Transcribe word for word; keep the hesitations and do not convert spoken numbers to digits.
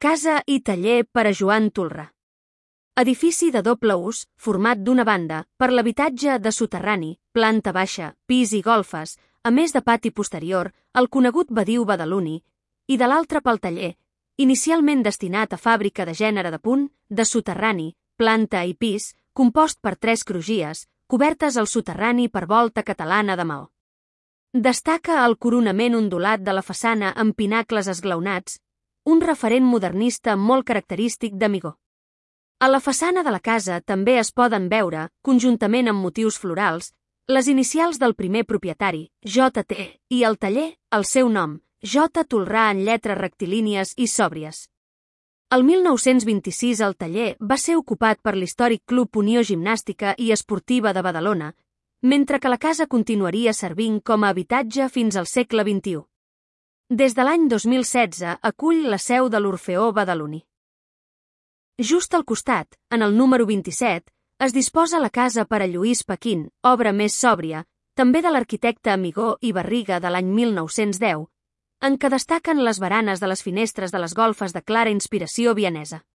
Casa i taller per a Joan Tolrà. Edifici de doble ús, format d'una banda per l'habitatge de soterrani, planta baixa, pis i golfes, a més de pati posterior, el conegut badiu badaloni, i de l'altre pel taller, inicialment destinat a fàbrica de gènere de punt, de soterrani, planta i pis, compost per tres crugies, cobertes al soterrani per volta catalana de maó. Destaca el coronament ondulat de la façana amb pinacles esglaonats, un referent modernista molt característic d'Amigó. A la façana de la casa també es poden veure, conjuntament amb motius florals, les inicials del primer propietari, J T, i el taller, el seu nom, J Tolrà en lletres rectilínies i sòbries. El mil nou-cents vint-i-sis el taller va ser ocupat per l'històric Club Unió Gimnàstica i Esportiva de Badalona, mentre que la casa continuaria servint com a habitatge fins al segle vint-i-u. Des de l'any dos mil setze acull la seu de l'Orfeó Badaloní. Just al costat, en el número vint-i-set, es disposa la casa per a Lluís Paquín, obra més sòbria, també de l'arquitecte Amigó i Barriga de l'any mil nou-cents deu, en què destaquen les baranes de les finestres de les golfes de clara inspiració vienesa.